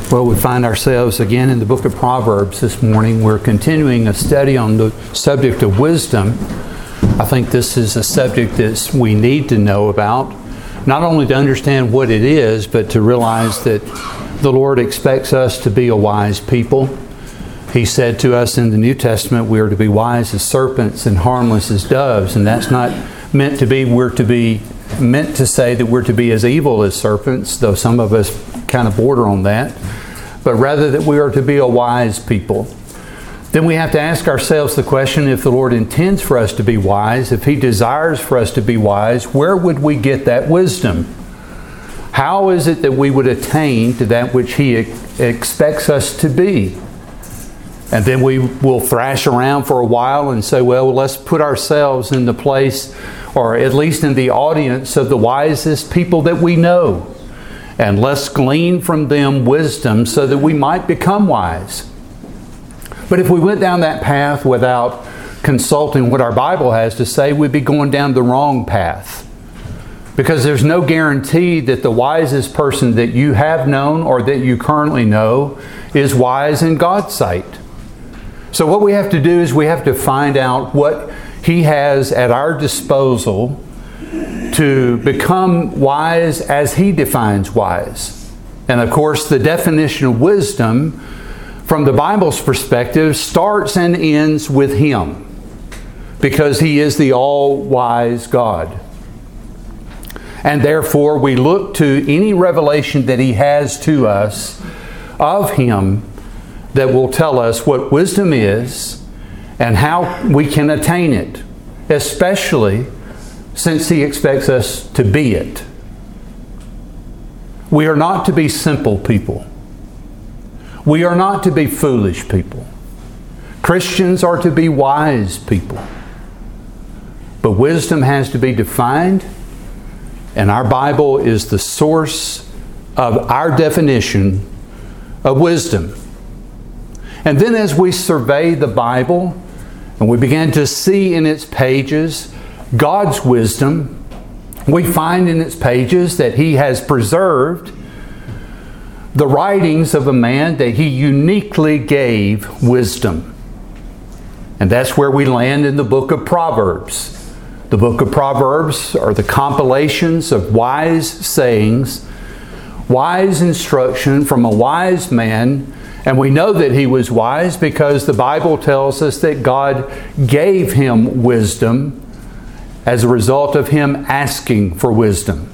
Well, we find ourselves again in the book of Proverbs this morning. We're continuing a study on the subject of wisdom. I think this is a subject that we need to know about, not only to understand what it is, but to realize that the Lord expects us to be a wise people. He said to us in the New Testament, we are to be wise as serpents and harmless as doves. And that's not meant to be, meant to say that we're to be as evil as serpents, though some of us kind of border on that, but rather that we are to be a wise people. Then we have to ask ourselves the question, if the Lord intends for us to be wise, if He desires for us to be wise, where would we get that wisdom? How is it that we would attain to that which He expects us to be? And then we will thrash around for a while and say, well, let's put ourselves in the place, or at least in the audience of the wisest people that we know. And let's glean from them wisdom so that we might become wise. But if we went down that path without consulting what our Bible has to say, we'd be going down the wrong path. Because there's no guarantee that the wisest person that you have known or that you currently know is wise in God's sight. So what we have to do is we have to find out what He has at our disposal to become wise as He defines wise. And of course, the definition of wisdom from the Bible's perspective starts and ends with Him, because He is the all-wise God. And therefore, we look to any revelation that He has to us of Him that will tell us what wisdom is and how we can attain it, especially since He expects us to be it. We are not to be simple people. We are not to be foolish people. Christians are to be wise people. But wisdom has to be defined, and our Bible is the source of our definition of wisdom. And then as we survey the Bible and we begin to see in its pages God's wisdom, we find in its pages that He has preserved the writings of a man that He uniquely gave wisdom. And that's where we land in the book of Proverbs. The book of Proverbs are the compilations of wise sayings, wise instruction from a wise man. And we know that he was wise because the Bible tells us that God gave him wisdom as a result of him asking for wisdom.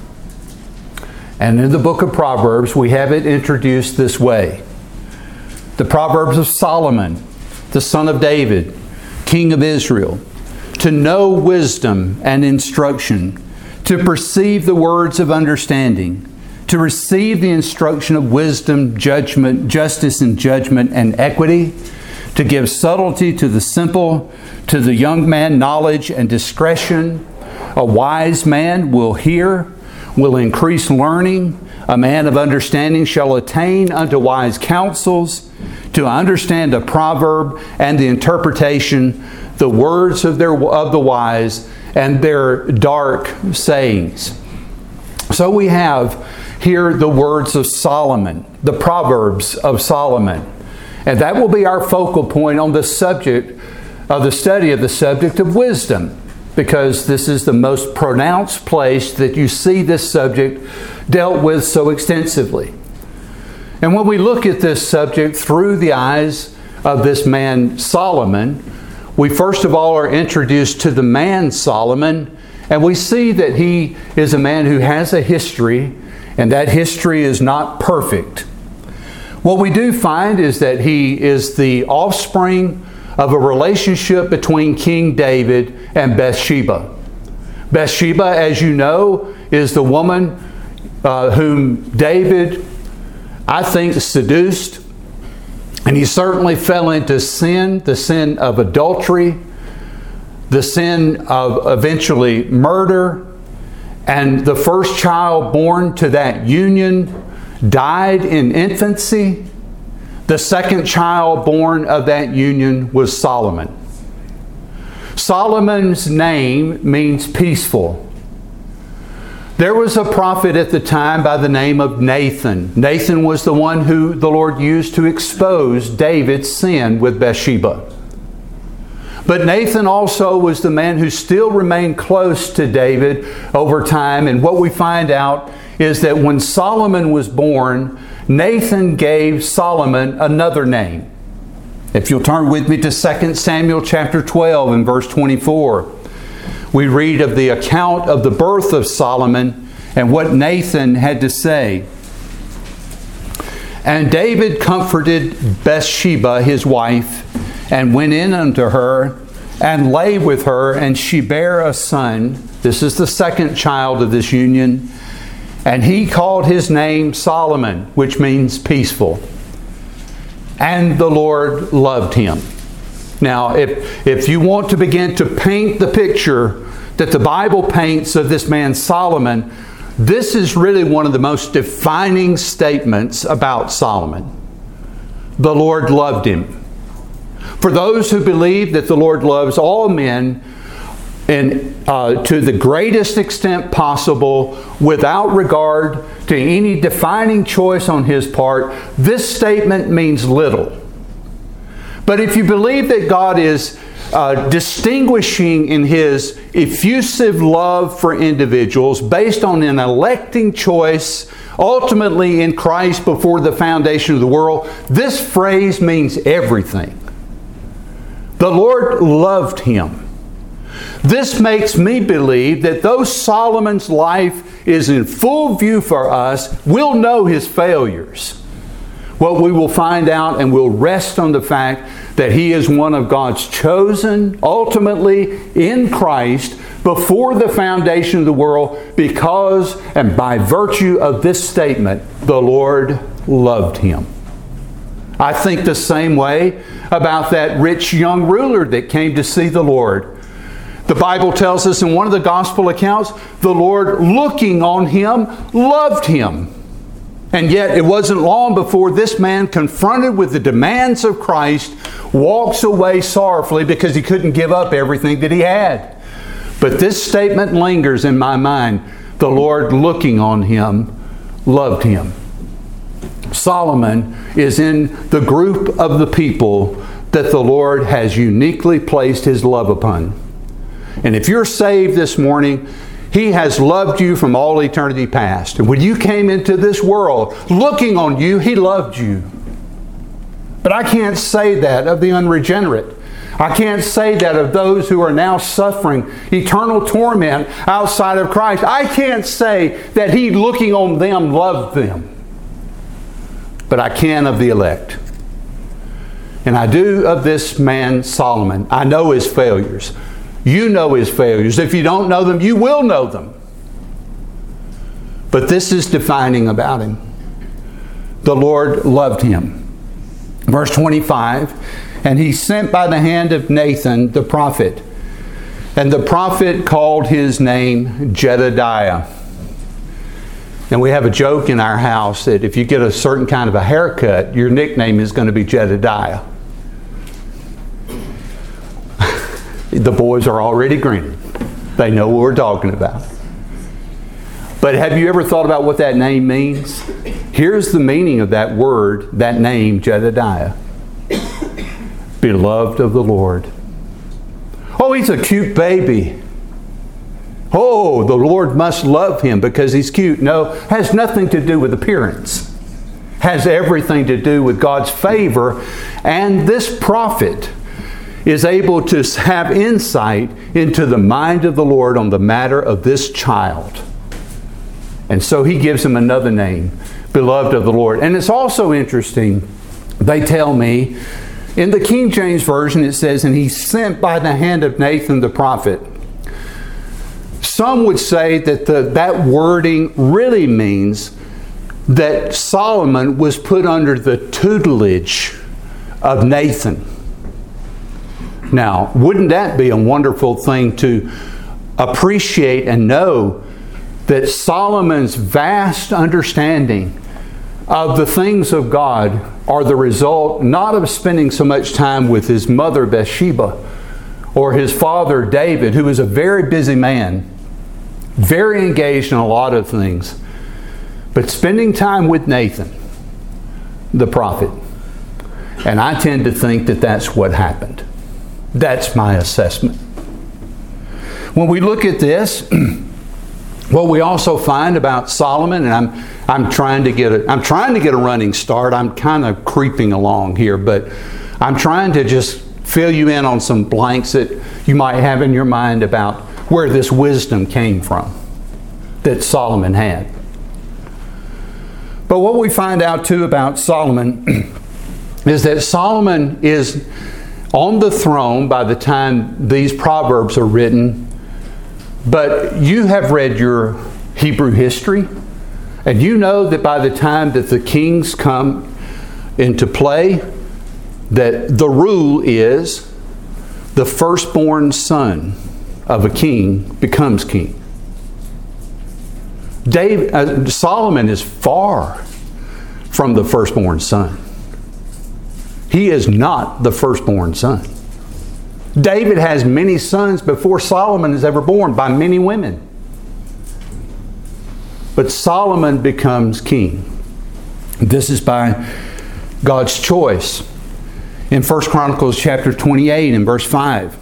And in the book of Proverbs, we have it introduced this way. The Proverbs of Solomon, the son of David, king of Israel, to know wisdom and instruction, to perceive the words of understanding, to receive the instruction of wisdom, judgment, justice and judgment and equity, to give subtlety to the simple, to the young man knowledge and discretion. A wise man will hear, will increase learning. A man of understanding shall attain unto wise counsels, to understand a proverb and the interpretation, the words of the wise and their dark sayings. So we have here the words of Solomon, the Proverbs of Solomon. And that will be our focal point on the subject of the study of the subject of wisdom, because this is the most pronounced place that you see this subject dealt with so extensively. And when we look at this subject through the eyes of this man Solomon, we first of all are introduced to the man Solomon, and we see that he is a man who has a history, and that history is not perfect. What we do find is that he is the offspring of a relationship between King David and Bathsheba. Bathsheba, as you know, is the woman whom David, I think, seduced. And he certainly fell into sin, the sin of adultery, the sin of eventually murder. And the first child born to that union died in infancy. The second child born of that union was Solomon. Solomon's name means peaceful. There was a prophet at the time by the name of Nathan. Nathan was the one who the Lord used to expose David's sin with Bathsheba. But Nathan also was the man who still remained close to David over time. And what we find out is that when Solomon was born, Nathan gave Solomon another name. If you'll turn with me to 2 Samuel chapter 12 and verse 24, we read of the account of the birth of Solomon and what Nathan had to say. And David comforted Bathsheba, his wife, and went in unto her, and lay with her, and she bare a son. This is the second child of this union. And he called his name Solomon, which means peaceful. And the Lord loved him. Now, if you want to begin to paint the picture that the Bible paints of this man Solomon, this is really one of the most defining statements about Solomon. The Lord loved him. For those who believe that the Lord loves all men and to the greatest extent possible, without regard to any defining choice on His part, this statement means little. But if you believe that God is distinguishing in His effusive love for individuals based on an electing choice, ultimately in Christ before the foundation of the world, this phrase means everything. The Lord loved him. This makes me believe that though Solomon's life is in full view for us, we'll know his failures. What we will find out, and we'll rest on the fact that he is one of God's chosen, ultimately in Christ, before the foundation of the world, because and by virtue of this statement, the Lord loved him. I think the same way about that rich young ruler that came to see the Lord. The Bible tells us in one of the gospel accounts, the Lord, looking on him, loved him. And yet it wasn't long before this man, confronted with the demands of Christ, walks away sorrowfully because he couldn't give up everything that he had. But this statement lingers in my mind. The Lord, looking on him, loved him. Solomon is in the group of the people that the Lord has uniquely placed His love upon. And if you're saved this morning, He has loved you from all eternity past. And when you came into this world, looking on you, He loved you. But I can't say that of the unregenerate. I can't say that of those who are now suffering eternal torment outside of Christ. I can't say that He, looking on them, loved them. But I can of the elect. And I do of this man Solomon. I know his failures. You know his failures. If you don't know them, you will know them. But this is defining about him. The Lord loved him. Verse 25, and he sent by the hand of Nathan the prophet. And the prophet called his name Jedediah. And we have a joke in our house that if you get a certain kind of a haircut, your nickname is going to be Jedediah. The boys are already grinning. They know what we're talking about. But have you ever thought about what that name means? Here's the meaning of that word, that name, Jedediah. Beloved of the Lord. Oh, he's a cute baby. Oh, the Lord must love him because he's cute. No, has nothing to do with appearance. Has everything to do with God's favor. And this prophet is able to have insight into the mind of the Lord on the matter of this child. And so he gives him another name, beloved of the Lord. And it's also interesting, they tell me, in the King James Version it says, and he sent by the hand of Nathan the prophet. Some would say that that wording really means that Solomon was put under the tutelage of Nathan. Now, wouldn't that be a wonderful thing to appreciate and know that Solomon's vast understanding of the things of God are the result not of spending so much time with his mother Bathsheba or his father David, who was a very busy man. very engaged in a lot of things. But spending time with Nathan, the prophet, and I tend to think that that's what happened. That's my assessment. When we look at this, what we also find about Solomon, and I'm trying to get a running start. I'm kind of creeping along here, but I'm trying to just fill you in on some blanks that you might have in your mind about where this wisdom came from that Solomon had. But what we find out too about Solomon is that Solomon is on the throne by the time these Proverbs are written. But you have read your Hebrew history, and you know that by the time that the kings come into play, that the rule is the firstborn son of a king becomes king. Solomon is far from the firstborn son. He is not the firstborn son. David has many sons before Solomon is ever born by many women. But Solomon becomes king. This is by God's choice. In 1 Chronicles chapter 28 and verse 5.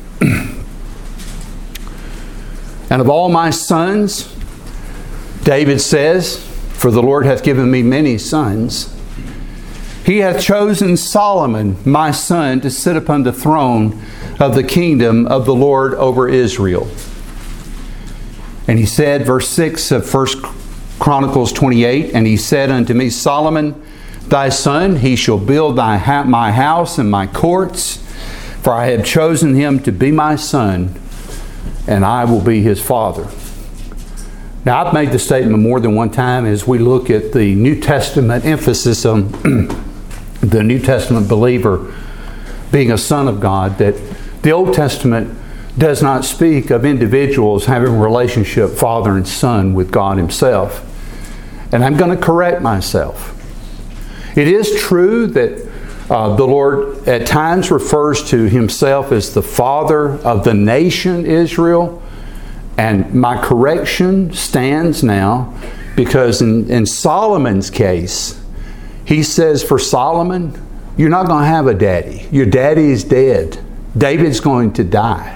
And of all my sons, David says, for the Lord hath given me many sons, He hath chosen Solomon, my son, to sit upon the throne of the kingdom of the Lord over Israel. And he said, verse 6 of 1 Chronicles 28, and he said unto me, Solomon, thy son, he shall build my house and my courts, for I have chosen him to be my son, and I will be his father. Now, I've made the statement more than one time as we look at the New Testament emphasis on the New Testament believer being a son of God, that the Old Testament does not speak of individuals having a relationship, father and son, with God Himself. And I'm going to correct myself. It is true that the Lord at times refers to Himself as the Father of the nation Israel. And my correction stands now because in Solomon's case, he says for Solomon, you're not going to have a daddy. Your daddy is dead. David's going to die.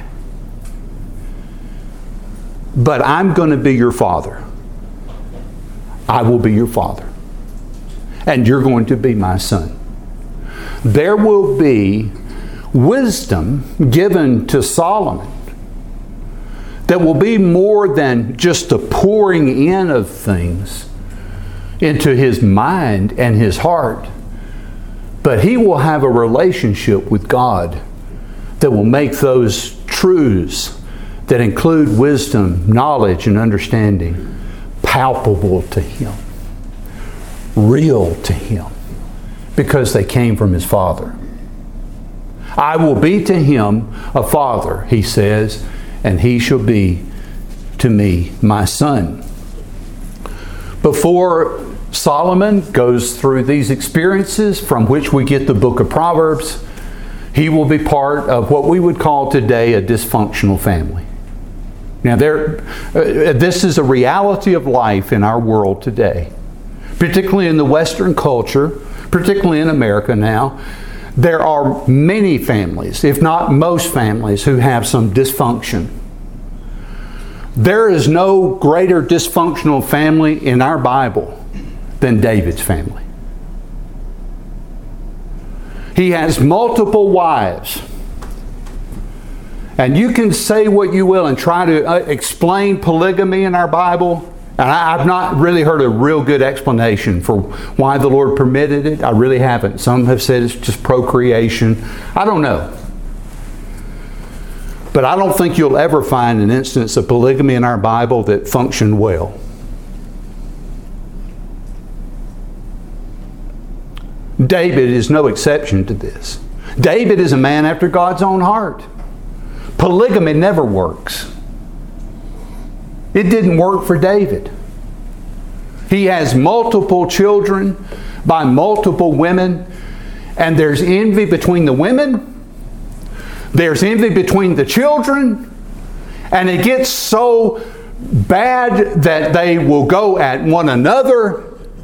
But I'm going to be your father. I will be your father. And you're going to be my son. There will be wisdom given to Solomon that will be more than just a pouring in of things into his mind and his heart. But he will have a relationship with God that will make those truths that include wisdom, knowledge, and understanding palpable to him, real to him, because they came from his Father. I will be to him a father, he says, and he shall be to me my son. Before Solomon goes through these experiences from which we get the book of Proverbs, he will be part of what we would call today a dysfunctional family. Now, this is a reality of life in our world today, particularly in the Western culture, particularly in America now. There are many families, if not most families, who have some dysfunction. There is no greater dysfunctional family in our Bible than David's family. He has multiple wives. And you can say what you will and try to explain polygamy in our Bible. And I've not really heard a real good explanation for why the Lord permitted it. I really haven't. Some have said it's just procreation. I don't know. But I don't think you'll ever find an instance of polygamy in our Bible that functioned well. David is no exception to this. David is a man after God's own heart. Polygamy never works. It didn't work for David. He has multiple children by multiple women, and there's envy between the women. There's envy between the children, and it gets so bad that they will go at one another.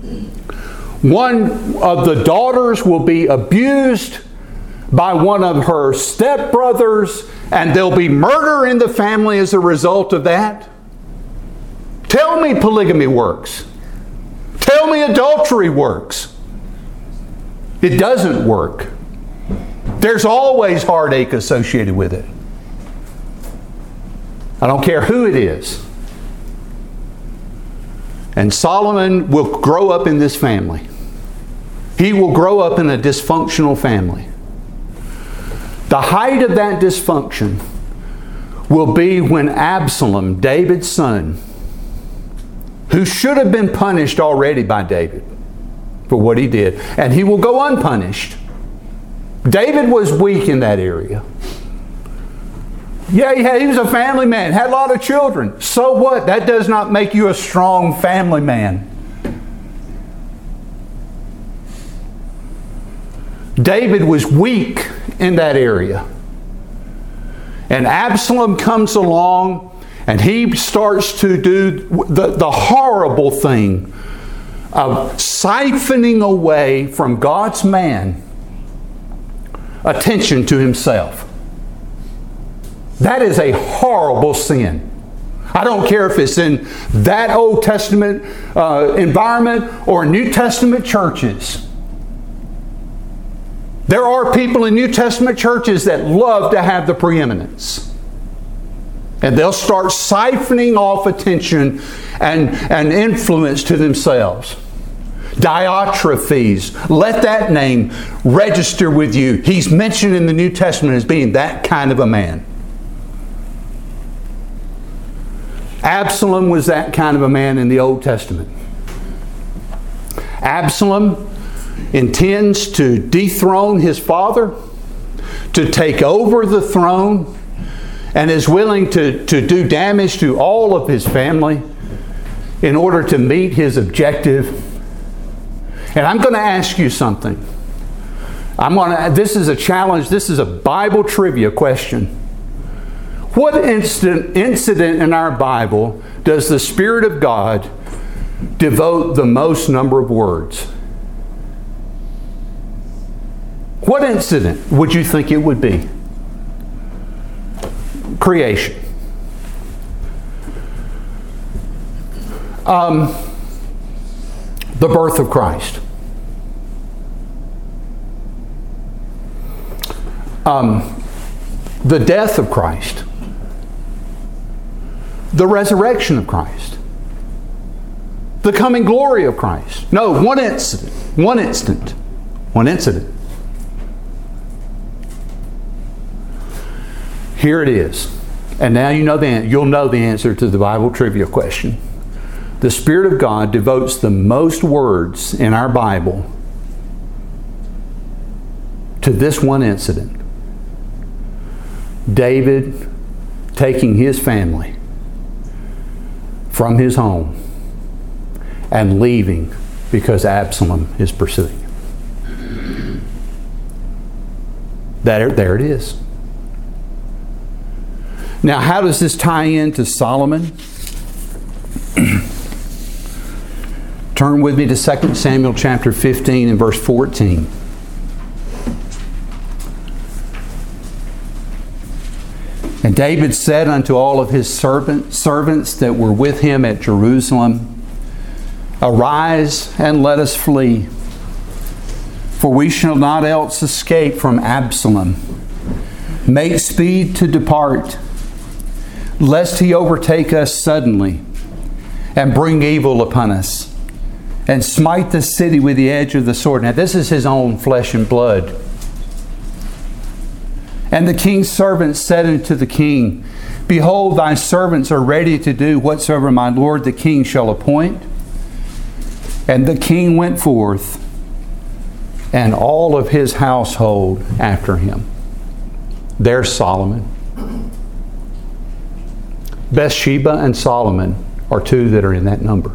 One of the daughters will be abused by one of her stepbrothers, and there'll be murder in the family as a result of that. Tell me polygamy works. Tell me adultery works. It doesn't work. There's always heartache associated with it. I don't care who it is. And Solomon will grow up in this family. He will grow up in a dysfunctional family. The height of that dysfunction will be when Absalom, David's son, who should have been punished already by David for what he did, and he will go unpunished. David was weak in that area. Yeah, he was a family man, had a lot of children. So what? That does not make you a strong family man. David was weak in that area. And Absalom comes along and he starts to do the horrible thing of siphoning away from God's man attention to himself. That is a horrible sin. I don't care if it's in that Old Testament environment or New Testament churches. There are people in New Testament churches that love to have the preeminence. And they'll start siphoning off attention and influence to themselves. Diotrephes, let that name register with you. He's mentioned in the New Testament as being that kind of a man. Absalom was that kind of a man in the Old Testament. Absalom intends to dethrone his father, to take over the throne, and is willing to do damage to all of his family in order to meet his objective. And I'm going to ask you something. This is a challenge. This is a Bible trivia question. What incident in our Bible does the Spirit of God devote the most number of words? What incident would you think it would be? Creation. The birth of Christ. The death of Christ. The resurrection of Christ. The coming glory of Christ. No, one incident. One instant. One incident. Here it is. And now you'll know the answer to the Bible trivia question. The Spirit of God devotes the most words in our Bible to this one incident. David taking his family from his home and leaving because Absalom is pursuing him. There it is. Now, how does this tie into Solomon? Turn with me to 2 Samuel chapter 15 and verse 14. And David said unto all of his servants that were with him at Jerusalem, Arise and let us flee, for we shall not else escape from Absalom. Make speed to depart, lest he overtake us suddenly and bring evil upon us, and smite the city with the edge of the sword. Now this is his own flesh and blood. And the king's servants said unto the king, Behold, thy servants are ready to do whatsoever my lord the king shall appoint. And the king went forth, and all of his household after him. There's Solomon. Bathsheba and Solomon are two that are in that number.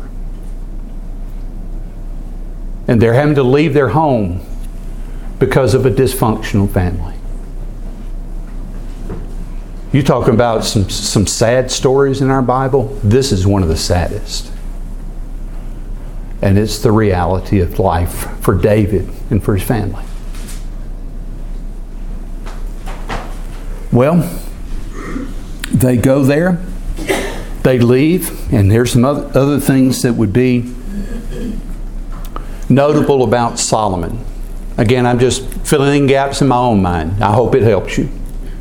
And they're having to leave their home because of a dysfunctional family. You talk about some sad stories in our Bible. This is one of the saddest. And it's the reality of life for David and for his family. Well, they go there, they leave, and there's some other things that would be notable about Solomon. Again, I'm just filling in gaps in my own mind. I hope it helps you.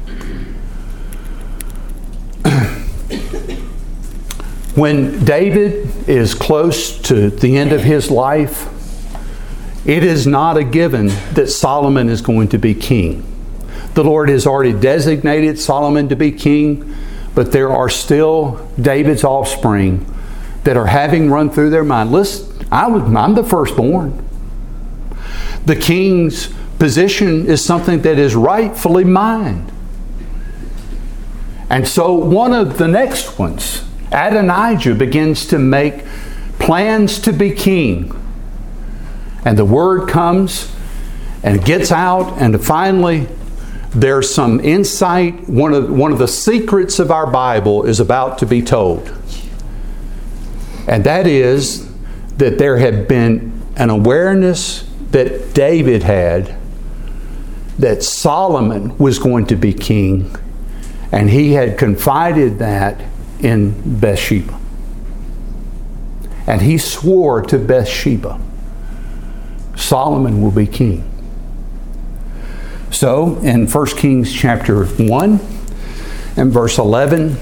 When David is close to the end of his life, it is not a given that Solomon is going to be king. The Lord has already designated Solomon to be king, but there are still David's offspring that are having run through their mind. Listen, I'm the firstborn. The king's position is something that is rightfully mine. And so one of the next ones, Adonijah, begins to make plans to be king. And the word comes and it gets out, and finally there's some insight. One of the secrets of our Bible is about to be told. And that is that there had been an awareness that David had that Solomon was going to be king, and he had confided that in Bathsheba. And he swore to Bathsheba, Solomon will be king. So, in 1 Kings chapter 1 and verse 11,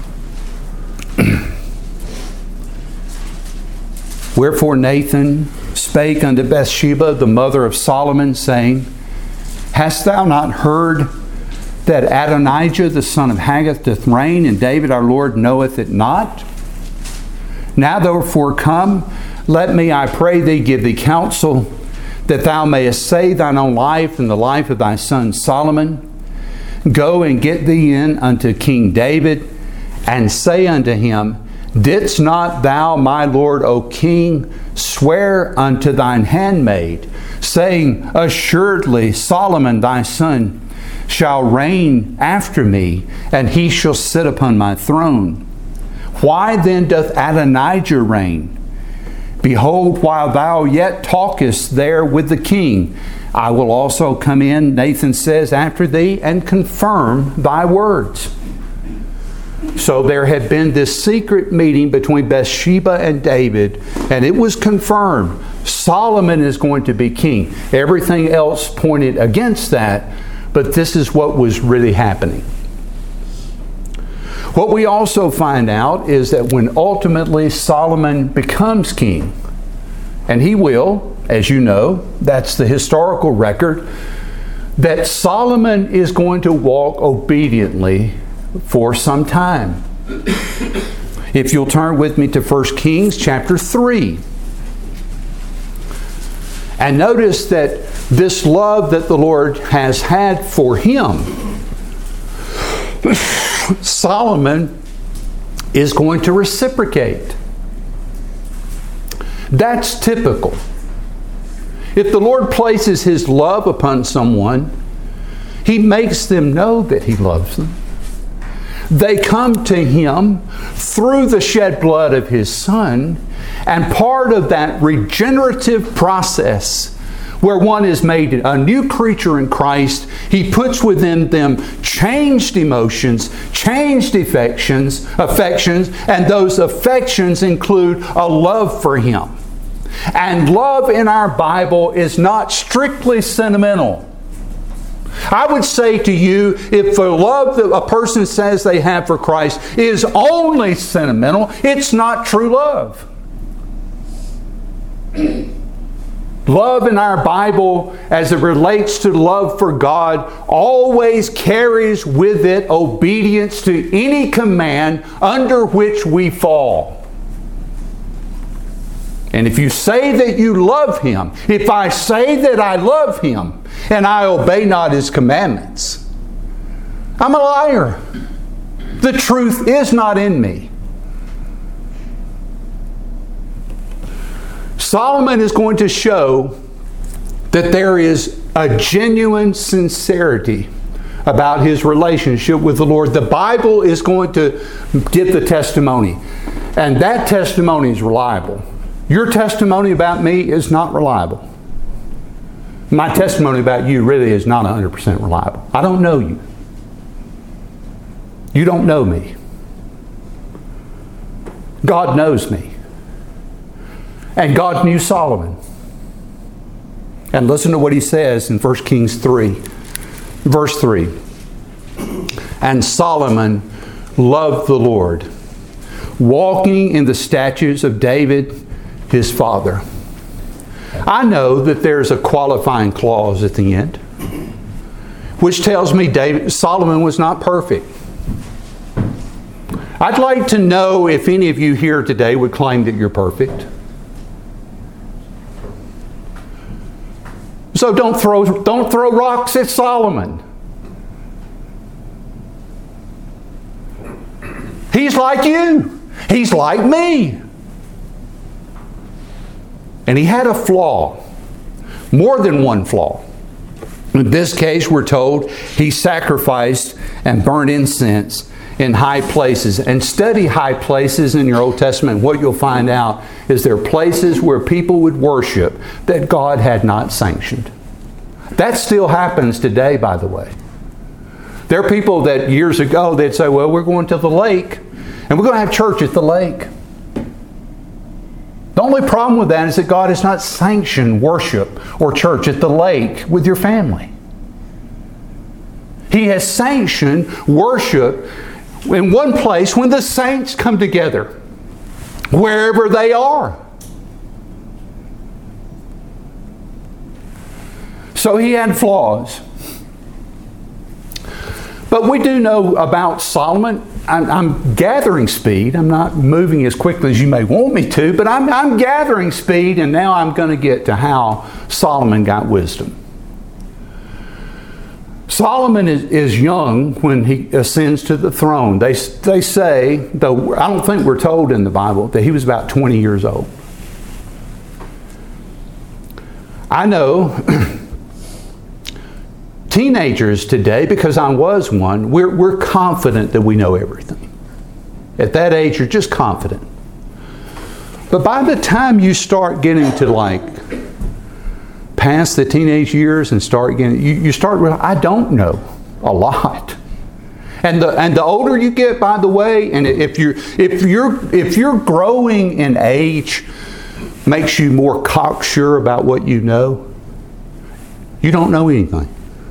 wherefore Nathan spake unto Bathsheba, the mother of Solomon, saying, hast thou not heard that Adonijah the son of Haggith doth reign, and David our Lord knoweth it not? Now therefore come, let me, I pray thee, give thee counsel, that thou mayest save thine own life and the life of thy son Solomon. Go and get thee in unto King David, and say unto him, didst not thou, my lord, O king, swear unto thine handmaid, saying, assuredly Solomon thy son shall reign after me, and he shall sit upon my throne? Why then doth Adonijah reign? Behold, while thou yet talkest there with the king, I will also come in, Nathan says, after thee, and confirm thy words. So there had been this secret meeting between Bathsheba and David, and it was confirmed. Solomon is going to be king. Everything else pointed against that, but this is what was really happening. What we also find out is that when ultimately Solomon becomes king, and he will, as you know, that's the historical record, that Solomon is going to walk obediently for some time. If you'll turn with me to 1 Kings chapter 3. And notice that this love that the Lord has had for him, Solomon is going to reciprocate. That's typical. If the Lord places His love upon someone, He makes them know that He loves them. They come to Him through the shed blood of His Son, and part of that regenerative process where one is made a new creature in Christ, He puts within them changed emotions, changed affections, and those affections include a love for Him. And love in our Bible is not strictly sentimental. I would say to you, if the love that a person says they have for Christ is only sentimental, it's not true love. Love in our Bible, as it relates to love for God, always carries with it obedience to any command under which we fall. And if you say that you love Him, if I say that I love Him, and I obey not His commandments, I'm a liar. The truth is not in me. Solomon is going to show that there is a genuine sincerity about his relationship with the Lord. The Bible is going to give the testimony. And that testimony is reliable. Your testimony about me is not reliable. My testimony about you really is not 100% reliable. I don't know you. You don't know me. God knows me. And God knew Solomon. And listen to what he says in 1 Kings 3, verse 3. And Solomon loved the Lord, walking in the statutes of David, his father. I know that there's a qualifying clause at the end, which tells me Solomon was not perfect. I'd like to know if any of you here today would claim that you're perfect. So don't throw rocks at Solomon. He's like you. He's like me. And he had a flaw. More than one flaw. In this case, we're told he sacrificed and burned incense in high places. And study high places in your Old Testament. What you'll find out is there are places where people would worship that God had not sanctioned. That still happens today, by the way. There are people that years ago, they'd say, well, we're going to the lake, and we're going to have church at the lake. The only problem with that is that God has not sanctioned worship or church at the lake with your family. He has sanctioned worship in one place when the saints come together, wherever they are. So he had flaws. But we do know about Solomon. I'm gathering speed. I'm not moving as quickly as you may want me to, but I'm gathering speed, and now I'm going to get to how Solomon got wisdom. Solomon is young when he ascends to the throne. They say, though I don't think we're told in the Bible, that he was about 20 years old. I know teenagers today, because I was one, we're confident that we know everything. At that age, you're just confident. But by the time you start getting to past the teenage years and start getting, you start realizing, I don't know a lot. And the older you get, by the way, and if you're growing in age, makes you more cocksure about what you know, you don't know anything.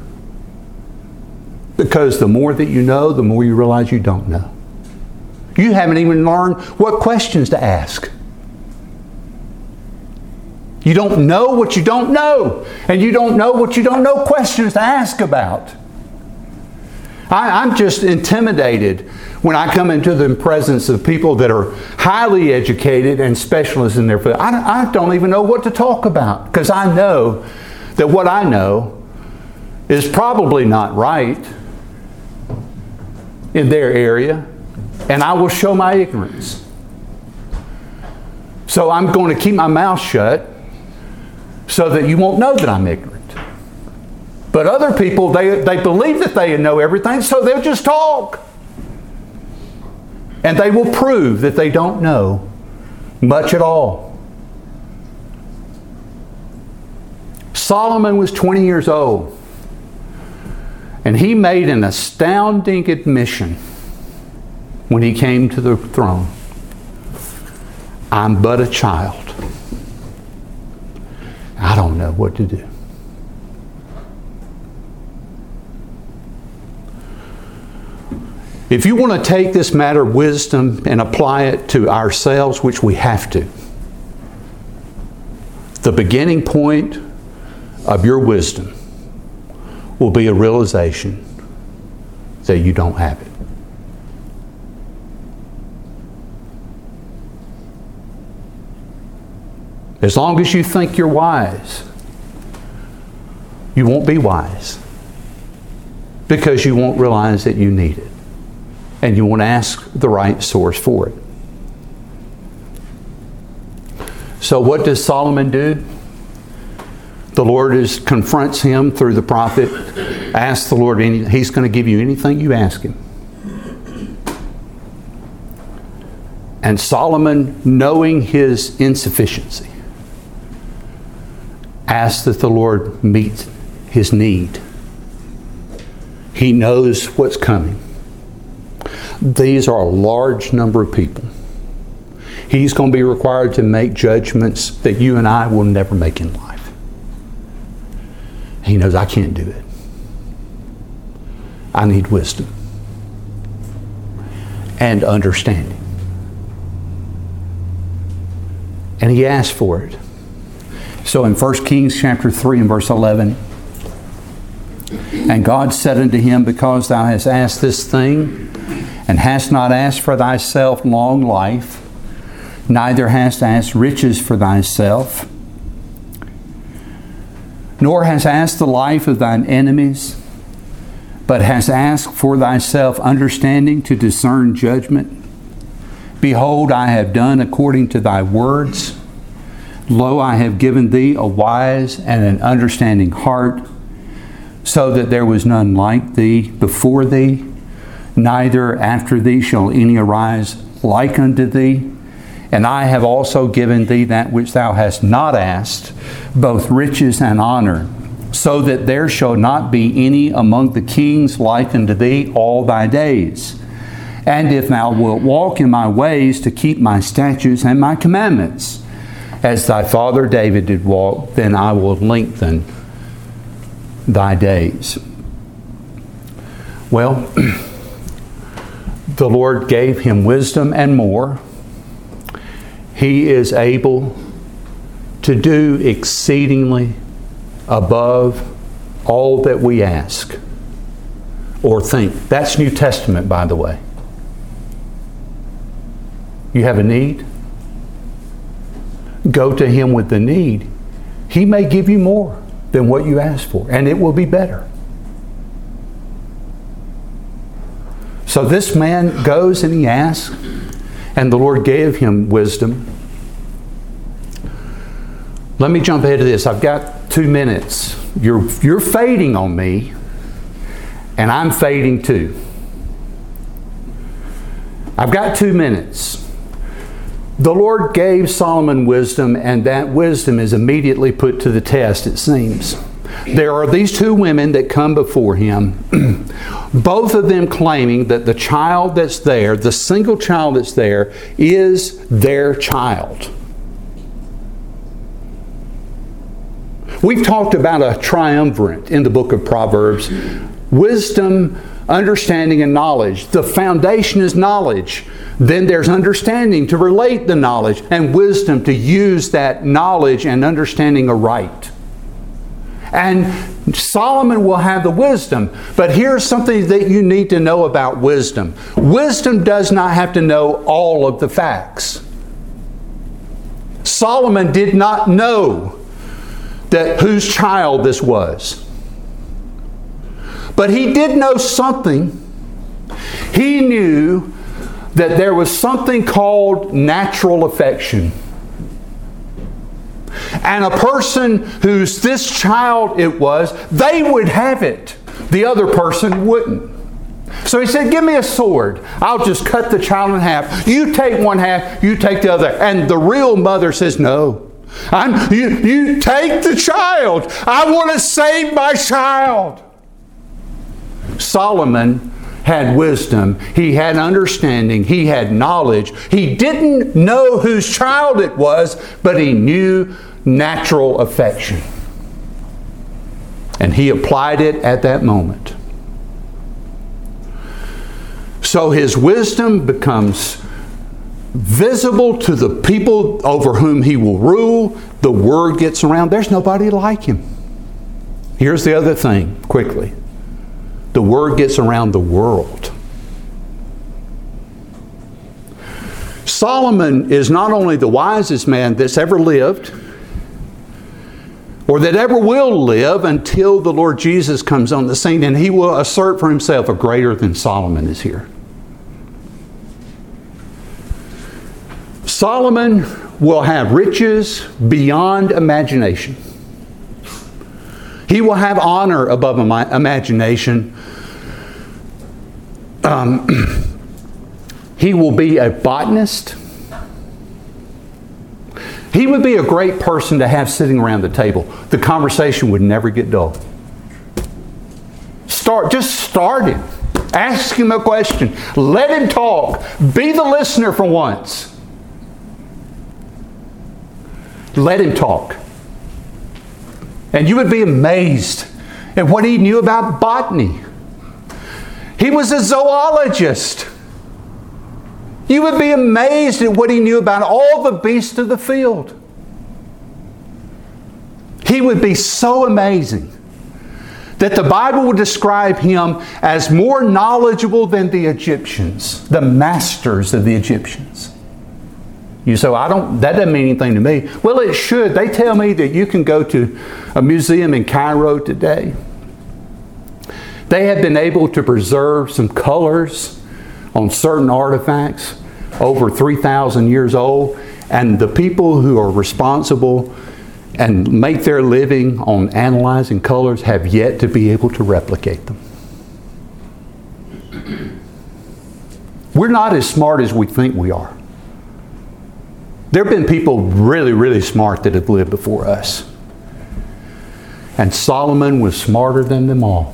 Because the more that you know, the more you realize you don't know. You haven't even learned what questions to ask. You don't know what you don't know. And you don't know what you don't know questions to ask about. I'm just intimidated when I come into the presence of people that are highly educated and specialists in their field. I don't even know what to talk about, because I know that what I know is probably not right in their area, and I will show my ignorance. So I'm going to keep my mouth shut so that you won't know that I'm ignorant. But other people, they believe that they know everything, so they'll just talk. And they will prove that they don't know much at all. Solomon was 20 years old. And he made an astounding admission when he came to the throne. I'm but a child. I don't know what to do. If you want to take this matter of wisdom and apply it to ourselves, which we have to, the beginning point of your wisdom will be a realization that you don't have it. As long as you think you're wise, you won't be wise, because you won't realize that you need it, and you won't ask the right source for it. So what does Solomon do? The Lord confronts him through the prophet. Ask the Lord, He's going to give you anything you ask Him. And Solomon, knowing his insufficiency, asked that the Lord meet his need. He knows what's coming. These are a large number of people. He's going to be required to make judgments that you and I will never make in life. He knows I can't do it. I need wisdom and understanding. And he asked for it. So in 1 Kings chapter 3 and verse 11, and God said unto him, because thou hast asked this thing, and hast not asked for thyself long life, neither hast asked riches for thyself, nor hast asked the life of thine enemies, but hast asked for thyself understanding to discern judgment. Behold, I have done according to thy words. Lo, I have given thee a wise and an understanding heart, so that there was none like thee before thee, neither after thee shall any arise like unto thee. And I have also given thee that which thou hast not asked, both riches and honor, so that there shall not be any among the kings like unto thee all thy days. And if thou wilt walk in my ways to keep my statutes and my commandments, as thy father David did walk, then I will lengthen thy days. Well, the Lord gave him wisdom and more. He is able to do exceedingly above all that we ask or think. That's New Testament, by the way. You have a need? Go to Him with the need. He may give you more than what you asked for, and it will be better. So this man goes and he asks, and the Lord gave him wisdom. Let me jump ahead of this. I've got 2 minutes. You're fading on me, and I'm fading too. I've got 2 minutes. The Lord gave Solomon wisdom, and that wisdom is immediately put to the test, it seems. There are these 2 women that come before him, both of them claiming that the child that's there, the single child that's there, is their child. We've talked about a triumvirate in the book of Proverbs. Wisdom, understanding, and knowledge. The foundation is knowledge. Then there's understanding to relate the knowledge, and wisdom to use that knowledge and understanding aright. And Solomon will have the wisdom. But here's something that you need to know about wisdom. Wisdom does not have to know all of the facts. Solomon did not know that whose child this was. But he did know something. He knew that there was something called natural affection. And a person whose this child it was, they would have it. The other person wouldn't. So he said, give me a sword. I'll just cut the child in half. You take one half, you take the other. And the real mother says, no. You take the child. I want to save my child. Solomon had wisdom. He had understanding. He had knowledge. He didn't know whose child it was, but he knew natural affection. And he applied it at that moment. So his wisdom becomes visible to the people over whom he will rule. The word gets around. There's nobody like him. Here's the other thing, quickly. The word gets around the world. Solomon is not only the wisest man that's ever lived, or that ever will live until the Lord Jesus comes on the scene, and he will assert for himself a greater than Solomon is here. Solomon will have riches beyond imagination. He will have honor above imagination. He will be a botanist. He would be a great person to have sitting around the table. The conversation would never get dull. Just start him. Ask him a question. Let him talk. Be the listener for once. Let him talk. And you would be amazed at what he knew about botany. He was a zoologist. You would be amazed at what he knew about all the beasts of the field. He would be so amazing that the Bible would describe him as more knowledgeable than the Egyptians, the masters of the Egyptians. You say, that doesn't mean anything to me. Well, it should. They tell me that you can go to a museum in Cairo today. They have been able to preserve some colors on certain artifacts over 3,000 years old. And the people who are responsible and make their living on analyzing colors have yet to be able to replicate them. We're not as smart as we think we are. There have been people really, really smart that have lived before us. And Solomon was smarter than them all.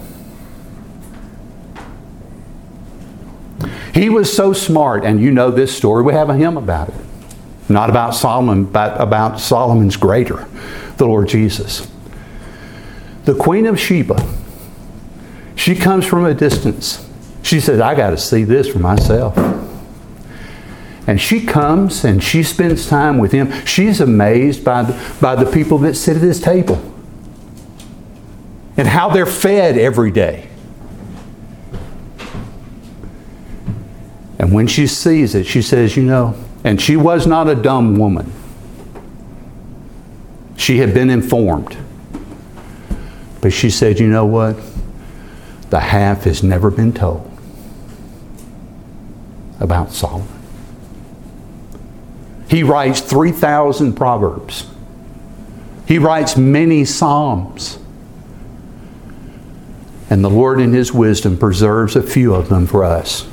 He was so smart, and you know this story. We have a hymn about it. Not about Solomon, but about Solomon's greater, the Lord Jesus. The Queen of Sheba, she comes from a distance. She says, I got to see this for myself. And she comes and she spends time with him. She's amazed by the people that sit at his table and how they're fed every day. And when she sees it, she says, and she was not a dumb woman. She had been informed. But she said, you know what? The half has never been told about Solomon. He writes 3,000 proverbs. He writes many psalms. And the Lord in His wisdom preserves a few of them for us.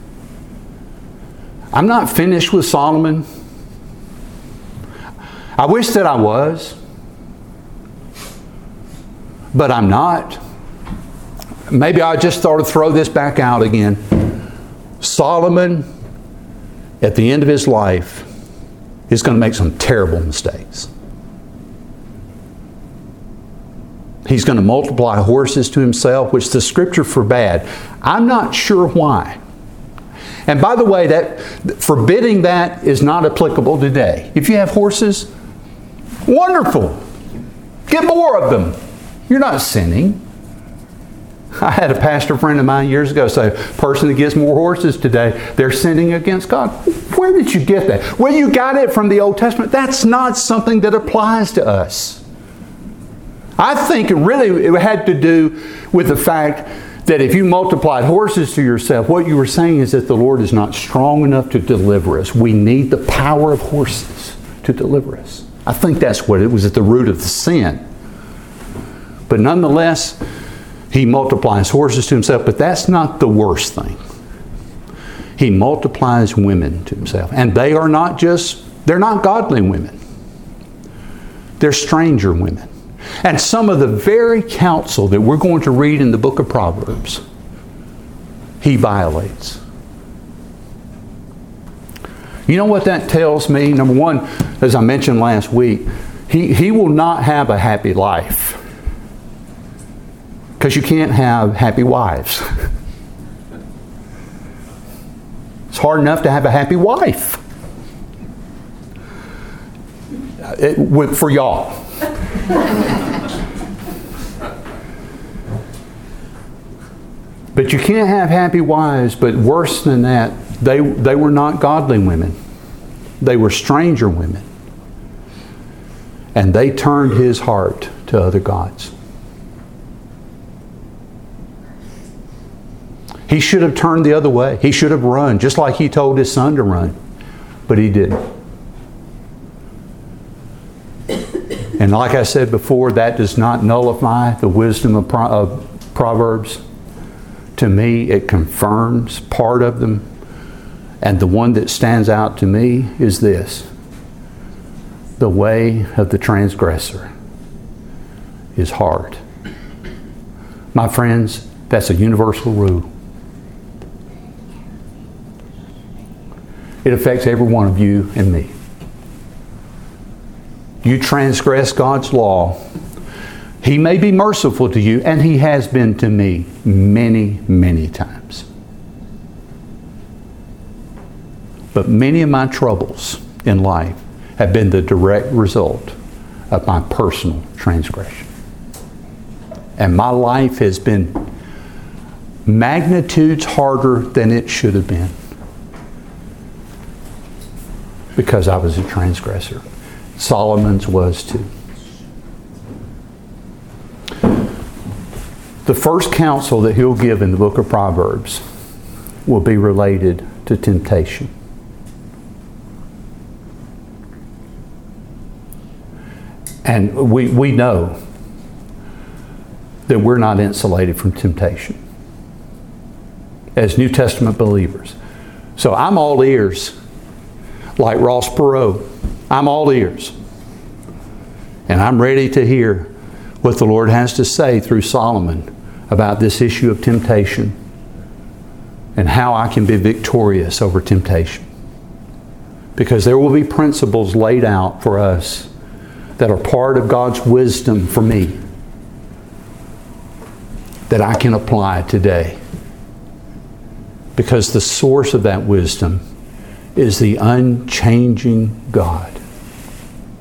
I'm not finished with Solomon. I wish that I was. But I'm not. Maybe I just thought to throw this back out again. Solomon, at the end of his life, is going to make some terrible mistakes. He's going to multiply horses to himself, which the Scripture forbade. I'm not sure why. And by the way, that forbidding that is not applicable today. If you have horses, wonderful. Get more of them. You're not sinning. I had a pastor friend of mine years ago say, a person that gets more horses today, they're sinning against God. Where did you get that? Well, you got it from the Old Testament. That's not something that applies to us. I think it had to do with the fact that if you multiplied horses to yourself, what you were saying is that the Lord is not strong enough to deliver us. We need the power of horses to deliver us. I think that's what it was at the root of the sin. But nonetheless, he multiplies horses to himself, but that's not the worst thing. He multiplies women to himself. And they're not godly women. They're stranger women. And some of the very counsel that we're going to read in the book of Proverbs, he violates. You know what that tells me? Number one, as I mentioned last week, he will not have a happy life. Because you can't have happy wives. It's hard enough to have a happy wife. For y'all. But you can't have happy wives, but worse than that, they were not godly women. They were stranger women. And they turned his heart to other gods. He should have turned the other way. He should have run, just like he told his son to run. But he didn't. And like I said before, that does not nullify the wisdom of Proverbs. To me, it confirms part of them. And the one that stands out to me is this: the way of the transgressor is hard. My friends, that's a universal rule. It affects every one of you and me. You transgress God's law, He may be merciful to you, and He has been to me many, many times. But many of my troubles in life have been the direct result of my personal transgression. And my life has been magnitudes harder than it should have been because I was a transgressor. Solomon's was too. The first counsel that he'll give in the book of Proverbs will be related to temptation. And we know that we're not insulated from temptation as New Testament believers. So I'm all ears, like Ross Perot. I'm all ears. And I'm ready to hear what the Lord has to say through Solomon about this issue of temptation and how I can be victorious over temptation. Because there will be principles laid out for us that are part of God's wisdom for me that I can apply today. Because the source of that wisdom is the unchanging God.